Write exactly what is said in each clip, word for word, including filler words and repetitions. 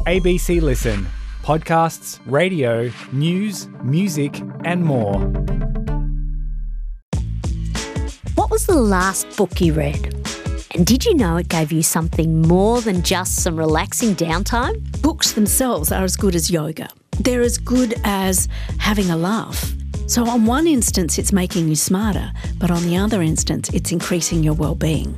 A B C Listen. Podcasts, radio, news, music and more. What was the last book you read? And did you know it gave you something more than just some relaxing downtime? Books themselves are as good as yoga. They're as good as having a laugh. So on one instance, it's making you smarter, but on the other instance, it's increasing your well-being.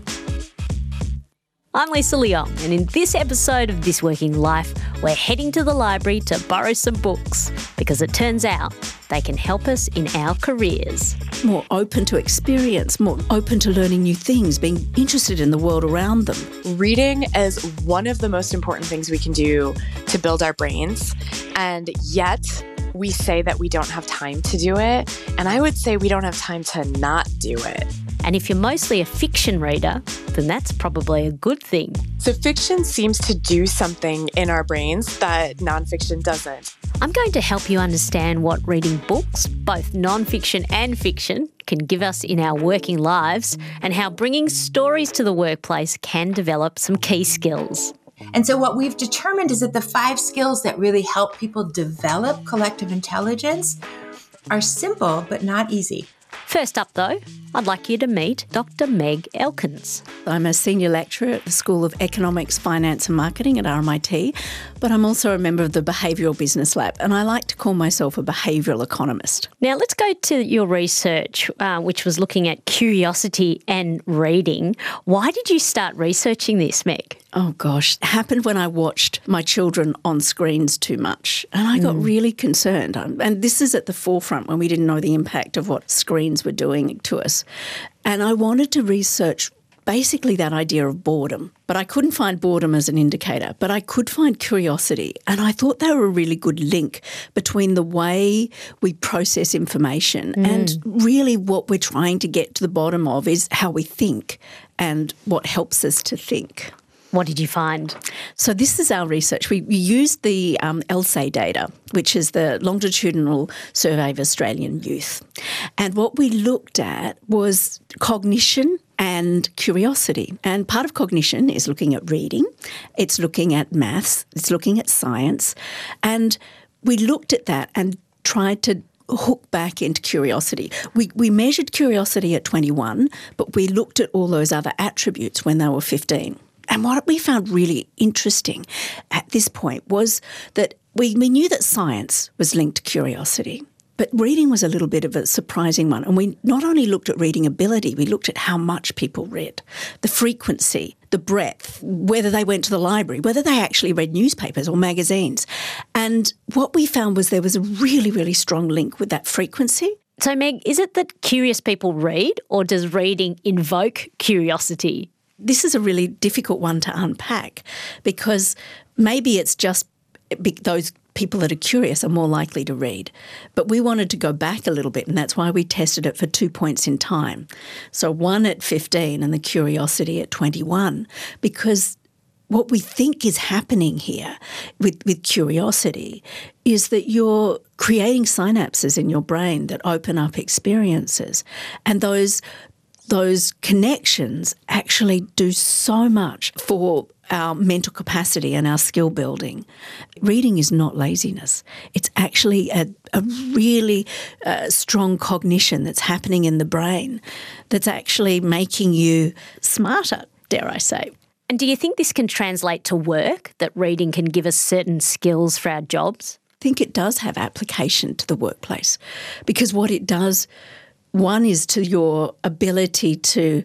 I'm Lisa Leong, and in this episode of This Working Life, we're heading to the library to borrow some books because it turns out they can help us in our careers. More open to experience, more open to learning new things, being interested in the world around them. Reading is one of the most important things we can do to build our brains, and yet we say that we don't have time to do it, and I would say we don't have time to not do it. And if you're mostly a fiction reader, then that's probably a good thing. So fiction seems to do something in our brains that nonfiction doesn't. I'm going to help you understand what reading books, both nonfiction and fiction, can give us in our working lives, and how bringing stories to the workplace can develop some key skills. And so what we've determined is that the five skills that really help people develop collective intelligence are simple but not easy. First up, though, I'd like you to meet Doctor Meg Elkins. I'm a senior lecturer at the School of Economics, Finance and Marketing at R M I T, but I'm also a member of the Behavioural Business Lab, and I like to call myself a behavioural economist. Now, let's go to your research, uh, which was looking at curiosity and reading. Why did you start researching this, Meg? Oh gosh, it happened when I watched my children on screens too much, and I got mm. really concerned. And this is at the forefront when we didn't know the impact of what screens were doing to us. And I wanted to research basically that idea of boredom, but I couldn't find boredom as an indicator, but I could find curiosity. And I thought they were a really good link between the way we process information mm. and really what we're trying to get to the bottom of is how we think and what helps us to think. What did you find? So this is our research. We, we used the um, L S A data, which is the Longitudinal Survey of Australian Youth. And what we looked at was cognition and curiosity. And part of cognition is looking at reading. It's looking at maths. It's looking at science. And we looked at that and tried to hook back into curiosity. We we measured curiosity at twenty-one, but we looked at all those other attributes when they were fifteen. And what we found really interesting at this point was that we, we knew that science was linked to curiosity, but reading was a little bit of a surprising one. And we not only looked at reading ability, we looked at how much people read, the frequency, the breadth, whether they went to the library, whether they actually read newspapers or magazines. And what we found was there was a really, really strong link with that frequency. So, Meg, is it that curious people read, or does reading invoke curiosity? This is a really difficult one to unpack because maybe it's just those people that are curious are more likely to read. But we wanted to go back a little bit, and that's why we tested it for two points in time. So one at fifteen and the curiosity at twenty-one, because what we think is happening here with, with curiosity is that you're creating synapses in your brain that open up experiences, and those Those connections actually do so much for our mental capacity and our skill building. Reading is not laziness. It's actually a, a really uh, strong cognition that's happening in the brain that's actually making you smarter, dare I say. And do you think this can translate to work, that reading can give us certain skills for our jobs? I think it does have application to the workplace because what it does, one is to your ability to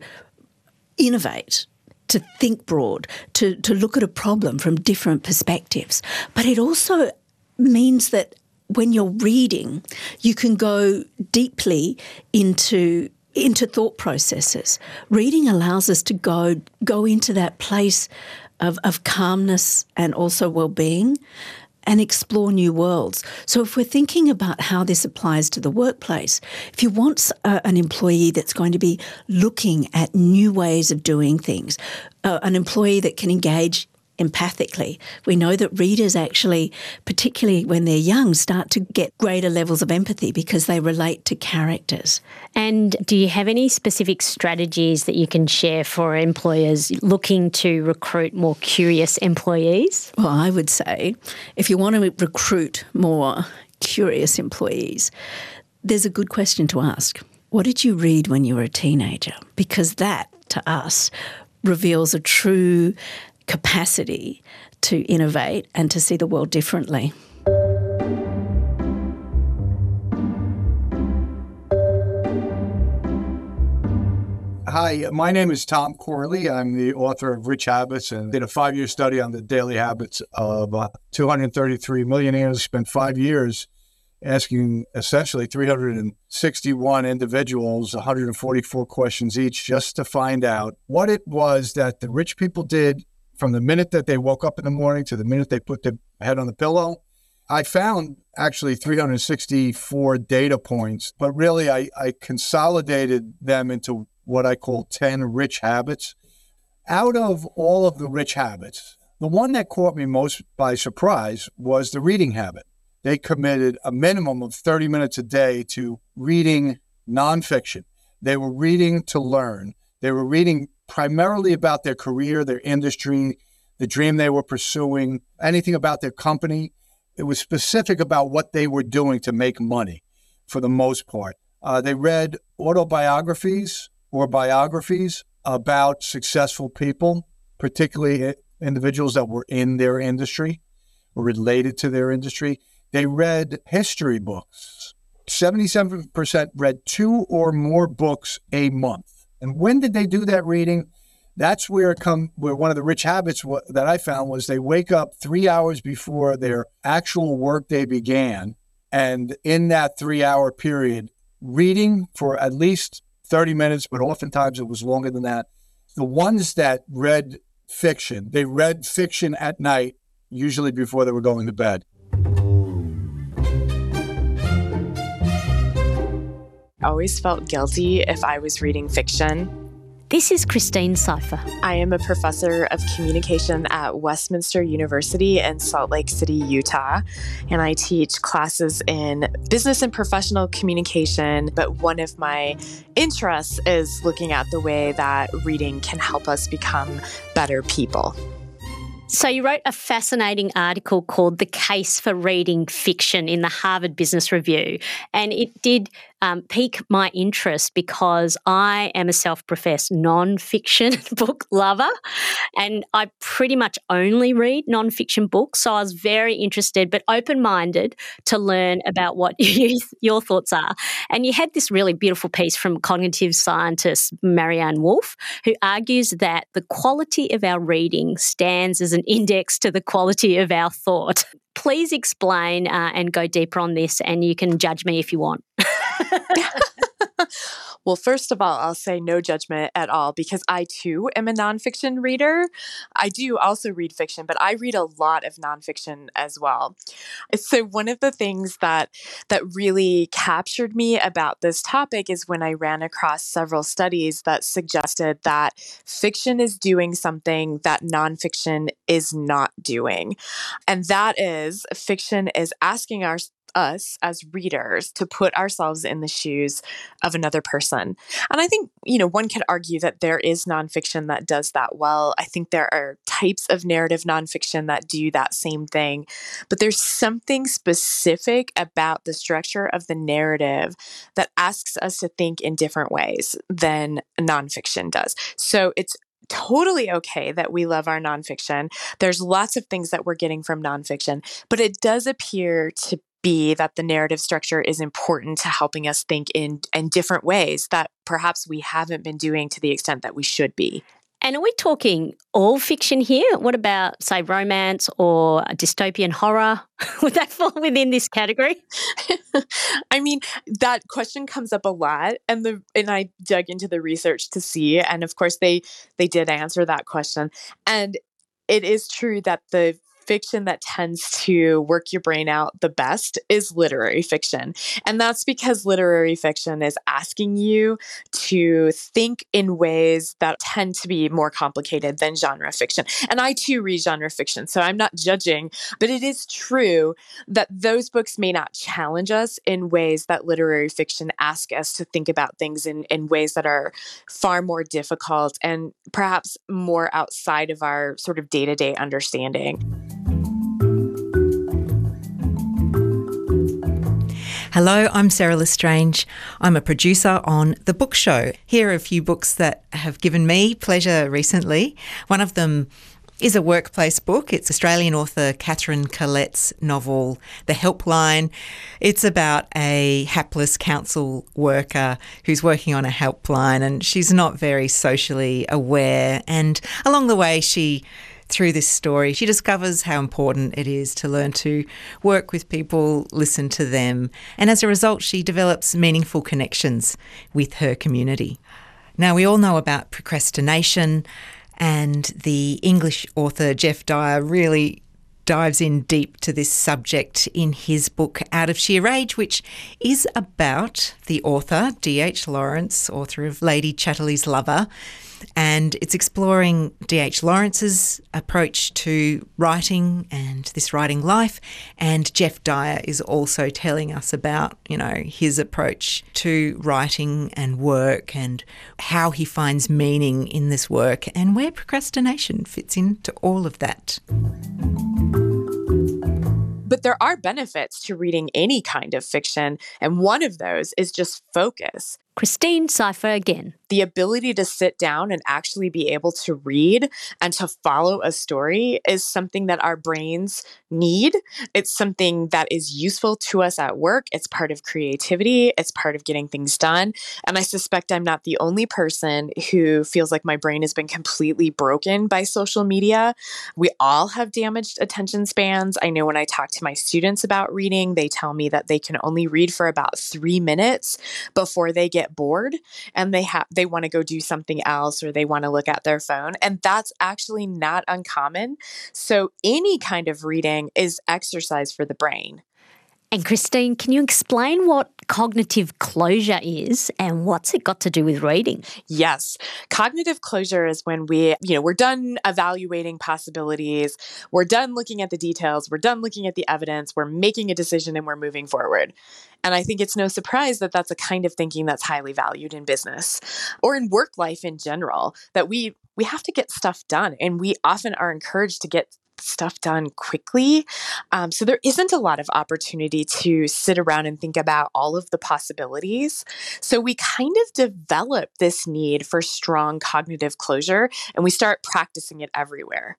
innovate, to think broad, to, to look at a problem from different perspectives. But it also means that when you're reading, you can go deeply into into thought processes. Reading allows us to go go into that place of, of calmness and also well-being and explore new worlds. So if we're thinking about how this applies to the workplace, if you want uh, an employee that's going to be looking at new ways of doing things, uh, an employee that can engage empathically. We know that readers actually, particularly when they're young, start to get greater levels of empathy because they relate to characters. And do you have any specific strategies that you can share for employers looking to recruit more curious employees? Well, I would say if you want to recruit more curious employees, there's a good question to ask. What did you read when you were a teenager? Because that, to us, reveals a true capacity to innovate and to see the world differently. Hi, my name is Tom Corley. I'm the author of Rich Habits and did a five-year study on the daily habits of uh, two hundred thirty-three millionaires. Spent five years asking essentially three hundred sixty-one individuals, one hundred forty-four questions each, just to find out what it was that the rich people did from the minute that they woke up in the morning to the minute they put their head on the pillow. I found actually three hundred sixty-four data points, but really I, I consolidated them into what I call ten rich habits. Out of all of the rich habits, the one that caught me most by surprise was the reading habit. They committed a minimum of thirty minutes a day to reading nonfiction. They were reading to learn. They were reading primarily about their career, their industry, the dream they were pursuing, anything about their company. It was specific about what they were doing to make money for the most part. Uh, they read autobiographies or biographies about successful people, particularly individuals that were in their industry or related to their industry. They read history books. seventy-seven percent read two or more books a month. And when did they do that reading? That's where it come. Where one of the rich habits w- that I found was they wake up three hours before their actual workday began, and in that three-hour period, reading for at least thirty minutes, but oftentimes it was longer than that. The ones that read fiction, they read fiction at night, usually before they were going to bed. I always felt guilty if I was reading fiction. This is Christine Cypher. I am a professor of communication at Westminster University in Salt Lake City, Utah, and I teach classes in business and professional communication, but one of my interests is looking at the way that reading can help us become better people. So you wrote a fascinating article called The Case for Reading Fiction in the Harvard Business Review, and it did um, pique my interest because I am a self-professed non-fiction book lover, and I pretty much only read non-fiction books, so I was very interested but open-minded to learn about what you, your thoughts are. And you had this really beautiful piece from cognitive scientist Marianne Wolf, who argues that the quality of our reading stands as an index to the quality of our thought. Please explain uh, and go deeper on this, and you can judge me if you want. Well, first of all, I'll say no judgment at all because I too am a nonfiction reader. I do also read fiction, but I read a lot of nonfiction as well. So one of the things that that really captured me about this topic is when I ran across several studies that suggested that fiction is doing something that nonfiction is not doing. And that is fiction is asking our us as readers to put ourselves in the shoes of another person. And I think, you know, one could argue that there is nonfiction that does that well. I think there are types of narrative nonfiction that do that same thing. But there's something specific about the structure of the narrative that asks us to think in different ways than nonfiction does. So it's totally okay that we love our nonfiction. There's lots of things that we're getting from nonfiction, but it does appear to be that the narrative structure is important to helping us think in, in different ways that perhaps we haven't been doing to the extent that we should be. And are we talking all fiction here? What about, say, romance or dystopian horror? Would that fall within this category? I mean, that question comes up a lot, and the and I dug into the research to see, and of course they they did answer that question. And it is true that the fiction that tends to work your brain out the best is literary fiction. And that's because literary fiction is asking you to think in ways that tend to be more complicated than genre fiction. And I too read genre fiction, so I'm not judging, but it is true that those books may not challenge us in ways that literary fiction ask us to think about things in, in ways that are far more difficult and perhaps more outside of our sort of day-to-day understanding. Hello, I'm Sarah Lestrange. I'm a producer on The Book Show. Here are a few books that have given me pleasure recently. One of them is a workplace book. It's Australian author Catherine Collette's novel, The Helpline. It's about a hapless council worker who's working on a helpline, and she's not very socially aware. And along the way, she Through this story, she discovers how important it is to learn to work with people, listen to them, and as a result, she develops meaningful connections with her community. Now, we all know about procrastination, and the English author Geoff Dyer really dives in deep to this subject in his book Out of Sheer Rage, which is about the author, D H Lawrence, author of Lady Chatterley's Lover. And it's exploring D H Lawrence's approach to writing and this writing life. And Geoff Dyer is also telling us about, you know, his approach to writing and work and how he finds meaning in this work and where procrastination fits into all of that. But there are benefits to reading any kind of fiction, and one of those is just focus. Christine Cypher again. The ability to sit down and actually be able to read and to follow a story is something that our brains need. It's something that is useful to us at work. It's part of creativity. It's part of getting things done. And I suspect I'm not the only person who feels like my brain has been completely broken by social media. We all have damaged attention spans. I know when I talk to my students about reading, they tell me that they can only read for about three minutes before they get bored and they have they want to go do something else or they want to look at their phone. And that's actually not uncommon. So any kind of reading is exercise for the brain. And Christine, can you explain what cognitive closure is and what's it got to do with reading? Yes. Cognitive closure is when we, you know, we're done evaluating possibilities, we're done looking at the details, we're done looking at the evidence, we're making a decision and we're moving forward. And I think it's no surprise that that's a kind of thinking that's highly valued in business or in work life in general, that we we have to get stuff done and we often are encouraged to get stuff done quickly. Um, so there isn't a lot of opportunity to sit around and think about all of the possibilities. So we kind of develop this need for strong cognitive closure and we start practicing it everywhere.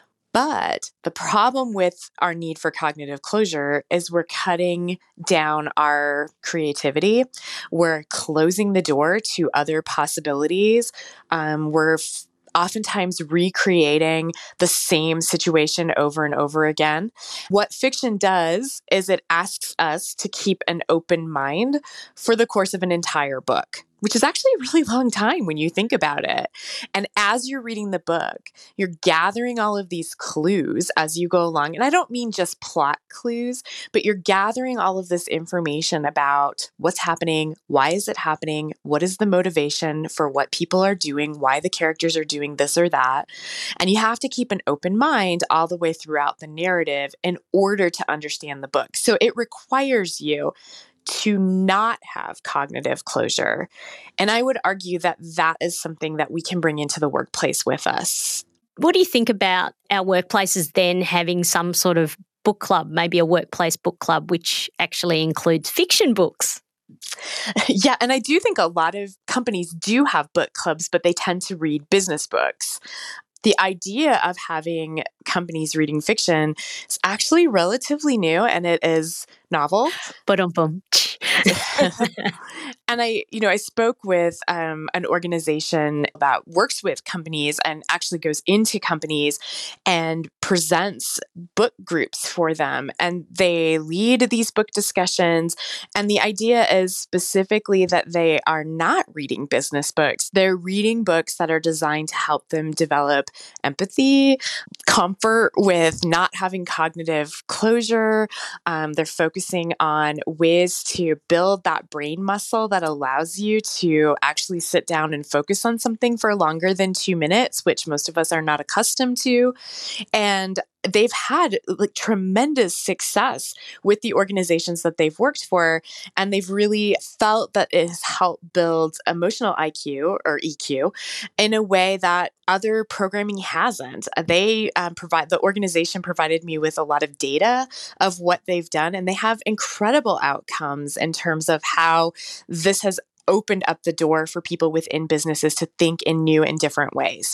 But the problem with our need for cognitive closure is we're cutting down our creativity. We're closing the door to other possibilities. Um, we're f- oftentimes recreating the same situation over and over again. What fiction does is it asks us to keep an open mind for the course of an entire book, which is actually a really long time when you think about it. And as you're reading the book, you're gathering all of these clues as you go along. And I don't mean just plot clues, but you're gathering all of this information about what's happening, why is it happening, what is the motivation for what people are doing, why the characters are doing this or that. And you have to keep an open mind all the way throughout the narrative in order to understand the book. So it requires you to not have cognitive closure. And I would argue that that is something that we can bring into the workplace with us. What do you think about our workplaces then having some sort of book club, maybe a workplace book club, which actually includes fiction books? Yeah, and I do think a lot of companies do have book clubs, but they tend to read business books. The idea of having companies reading fiction is actually relatively new and it is novel. Ba-dum-bum. And I, you know, I spoke with um, an organization that works with companies and actually goes into companies and presents book groups for them. And they lead these book discussions. And the idea is specifically that they are not reading business books. They're reading books that are designed to help them develop empathy, comfort with not having cognitive closure. Um, they're focusing on ways to build that brain muscle that allows you to actually sit down and focus on something for longer than two minutes, which most of us are not accustomed to. And they've had like tremendous success with the organizations that they've worked for. And they've really felt that it has helped build emotional I Q or E Q in a way that other programming hasn't. They um, provide, the organization provided me with a lot of data of what they've done, and they have incredible outcomes in terms of how this has opened up the door for people within businesses to think in new and different ways.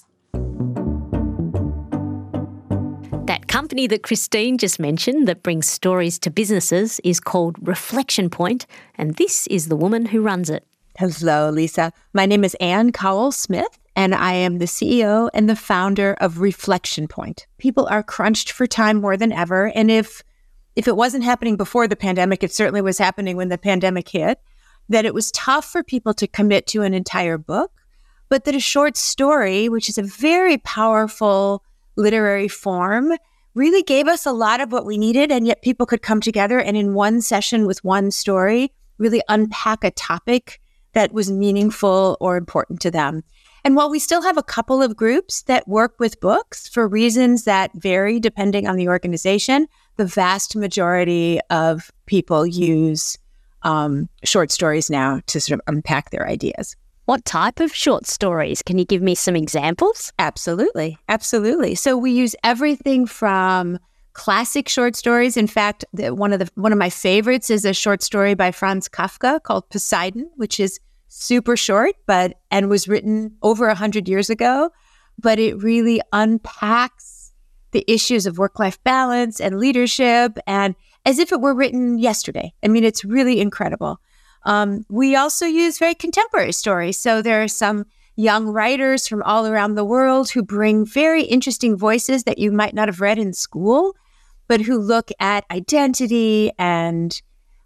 That company that Christine just mentioned that brings stories to businesses is called Reflection Point, and this is the woman who runs it. Hello, Lisa. My name is Ann Cowell-Smith, and I am the C E O and the founder of Reflection Point. People are crunched for time more than ever, and if if it wasn't happening before the pandemic, it certainly was happening when the pandemic hit, that it was tough for people to commit to an entire book, but that a short story, which is a very powerful literary form, really gave us a lot of what we needed, and yet people could come together and in one session with one story, really unpack a topic that was meaningful or important to them. And while we still have a couple of groups that work with books for reasons that vary depending on the organization, the vast majority of people use um, short stories now to sort of unpack their ideas. What type of short stories? Can you give me some examples? Absolutely. Absolutely. So we use everything from classic short stories. In fact, the, one of the one of my favorites is a short story by Franz Kafka called Poseidon, which is super short, but and was written over a hundred years ago. But it really unpacks the issues of work-life balance and leadership, and as if it were written yesterday. I mean, it's really incredible. Um, we also use very contemporary stories. So there are some young writers from all around the world who bring very interesting voices that you might not have read in school, but who look at identity and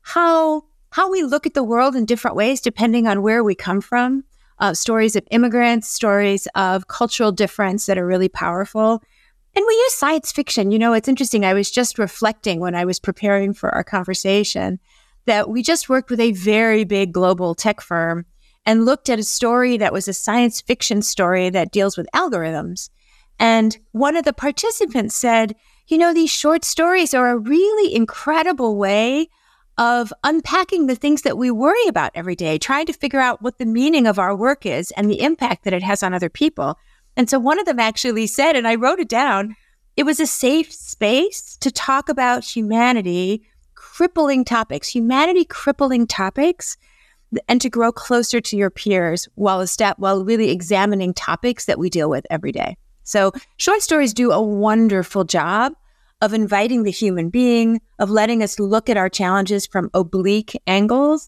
how how we look at the world in different ways depending on where we come from. Uh, stories of immigrants, stories of cultural difference that are really powerful. And we use science fiction. You know, it's interesting. I was just reflecting when I was preparing for our conversation that we just worked with a very big global tech firm and looked at a story that was a science fiction story that deals with algorithms. And one of the participants said, you know, these short stories are a really incredible way of unpacking the things that we worry about every day, trying to figure out what the meaning of our work is and the impact that it has on other people. And so one of them actually said, and I wrote it down, it was a safe space to talk about humanity crippling topics, humanity crippling topics, and to grow closer to your peers while a step, while really examining topics that we deal with every day. So short stories do a wonderful job of inviting the human being, of letting us look at our challenges from oblique angles,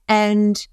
and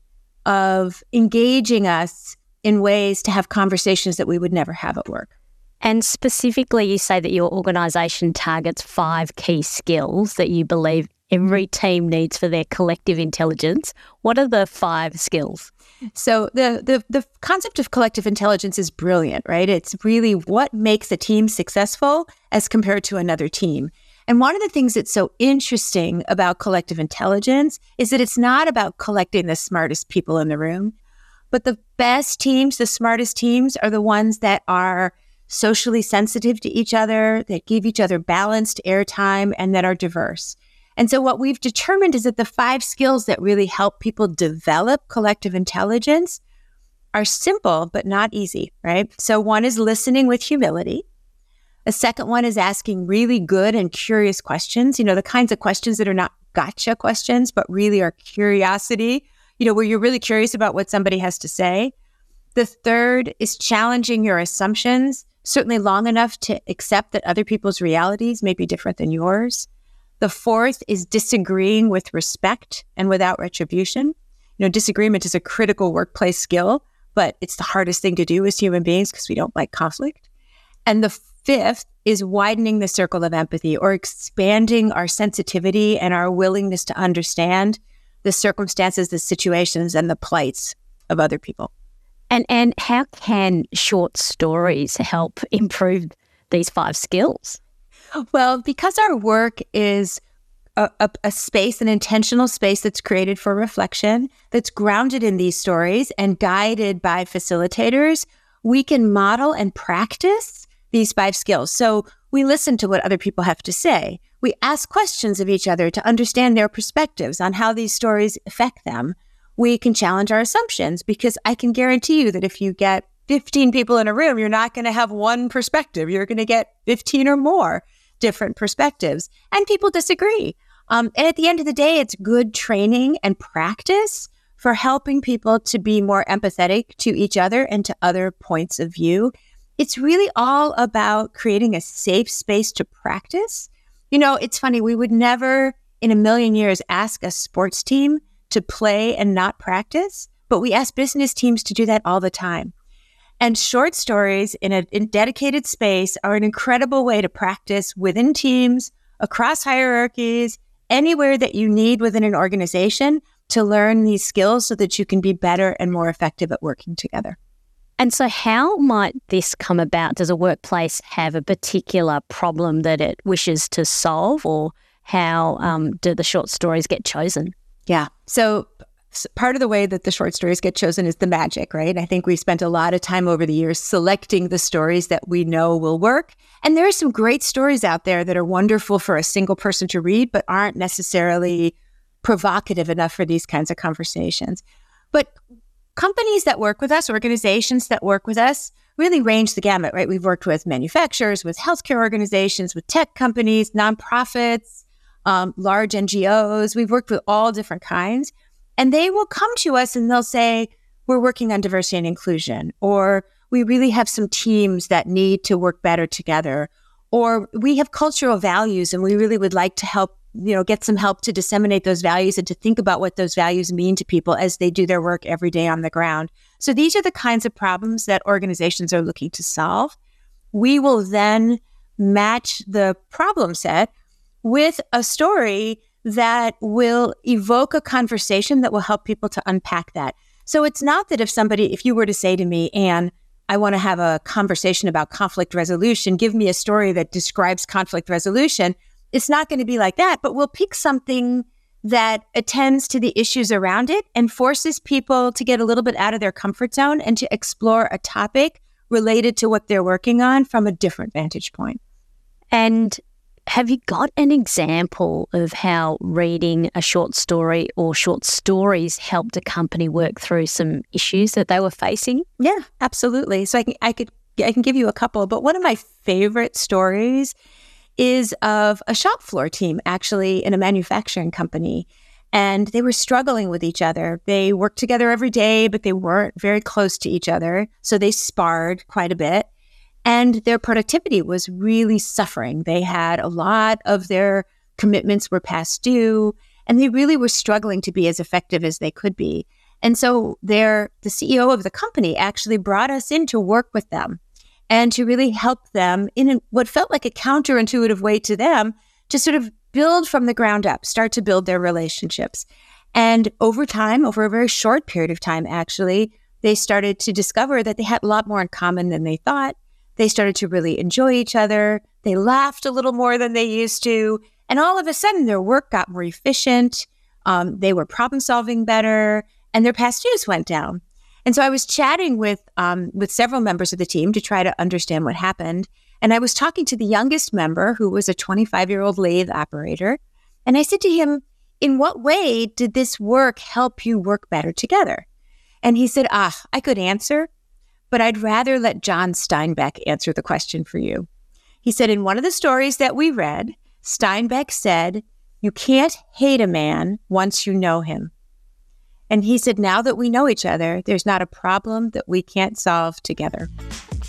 of engaging us in ways to have conversations that we would never have at work. And specifically, you say that your organisation targets five key skills that you believe every team needs for their collective intelligence. What are the five skills? So the, the the concept of collective intelligence is brilliant, right? It's really what makes a team successful as compared to another team. And one of the things that's so interesting about collective intelligence is that it's not about collecting the smartest people in the room, but the best teams, the smartest teams are the ones that are socially sensitive to each other, that give each other balanced airtime, and that are diverse. And so what we've determined is that the five skills that really help people develop collective intelligence are simple, but not easy, right? So one is listening with humility. The second one is asking really good and curious questions, you know, the kinds of questions that are not gotcha questions, but really are curiosity, you know, where you're really curious about what somebody has to say. The third is challenging your assumptions, certainly long enough to accept that other people's realities may be different than yours. The fourth is disagreeing with respect and without retribution. You know, disagreement is a critical workplace skill, but it's the hardest thing to do as human beings because we don't like conflict. And the fifth is widening the circle of empathy, or expanding our sensitivity and our willingness to understand the circumstances, the situations, and the plights of other people. And and how can short stories help improve these five skills? Well, because our work is a, a, a space, an intentional space that's created for reflection, that's grounded in these stories and guided by facilitators, we can model and practice these five skills. So we listen to what other people have to say. We ask questions of each other to understand their perspectives on how these stories affect them. We can challenge our assumptions, because I can guarantee you that if you get fifteen people in a room, you're not going to have one perspective. You're going to get fifteen or more different perspectives, and people disagree. Um, and at the end of the day, it's good training and practice for helping people to be more empathetic to each other and to other points of view. It's really all about creating a safe space to practice. You know, it's funny, we would never in a million years ask a sports team to play and not practice, but we ask business teams to do that all the time. And short stories in a in dedicated space are an incredible way to practice within teams, across hierarchies, anywhere that you need within an organization to learn these skills so that you can be better and more effective at working together. And so how might this come about? Does a workplace have a particular problem that it wishes to solve, or how um, do the short stories get chosen? Yeah. So part of the way that the short stories get chosen is the magic, right? I think we've spent a lot of time over the years selecting the stories that we know will work. And there are some great stories out there that are wonderful for a single person to read, but aren't necessarily provocative enough for these kinds of conversations. But companies that work with us, organizations that work with us, really range the gamut, right? We've worked with manufacturers, with healthcare organizations, with tech companies, nonprofits, um, large N G Os. We've worked with all different kinds. And they will come to us and they'll say, we're working on diversity and inclusion, or we really have some teams that need to work better together, or we have cultural values and we really would like to help, you know, get some help to disseminate those values and to think about what those values mean to people as they do their work every day on the ground. So these are the kinds of problems that organizations are looking to solve. We will then match the problem set with a story that will evoke a conversation that will help people to unpack that. So it's not that if somebody, if you were to say to me, Anne, I want to have a conversation about conflict resolution, give me a story that describes conflict resolution, it's not going to be like that, but we'll pick something that attends to the issues around it and forces people to get a little bit out of their comfort zone and to explore a topic related to what they're working on from a different vantage point. And have you got an example of how reading a short story or short stories helped a company work through some issues that they were facing? Yeah, absolutely. So I can, I could, I can give you a couple, but one of my favorite stories is of a shop floor team, actually, in a manufacturing company. And they were struggling with each other. They worked together every day, but they weren't very close to each other. So they sparred quite a bit. And their productivity was really suffering. They had a lot of their commitments were past due, and they really were struggling to be as effective as they could be. And so their, the C E O of the company actually brought us in to work with them and to really help them in a, what felt like a counterintuitive way to them to sort of build from the ground up, start to build their relationships. And over time, over a very short period of time, actually, they started to discover that they had a lot more in common than they thought. They started to really enjoy each other. They laughed a little more than they used to. And all of a sudden, their work got more efficient. Um, they were problem solving better, and their past dues went down. And so I was chatting with um, with several members of the team to try to understand what happened. And I was talking to the youngest member, who was a twenty-five-year-old lathe operator. And I said to him, in what way did this work help you work better together? And he said, ah, I could answer, but I'd rather let John Steinbeck answer the question for you. He said, in one of the stories that we read, Steinbeck said, you can't hate a man once you know him. And he said, now that we know each other, there's not a problem that we can't solve together.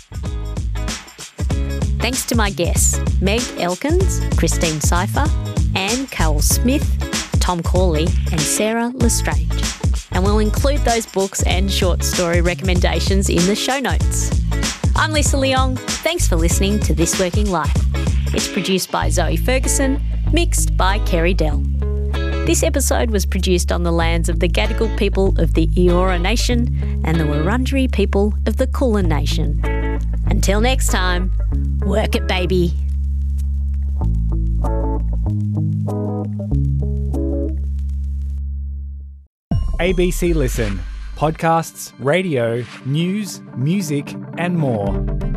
Thanks to my guests, Meg Elkins, Christine Cypher, Anne Carroll Smith, Tom Corley and Sarah Lestrange. And we'll include those books and short story recommendations in the show notes. I'm Lisa Leong. Thanks for listening to This Working Life. It's produced by Zoe Ferguson, mixed by Kerry Dell. This episode was produced on the lands of the Gadigal people of the Eora Nation and the Wurundjeri people of the Kulin Nation. Until next time, work it, baby. A B C Listen. Podcasts, radio, news, music and more.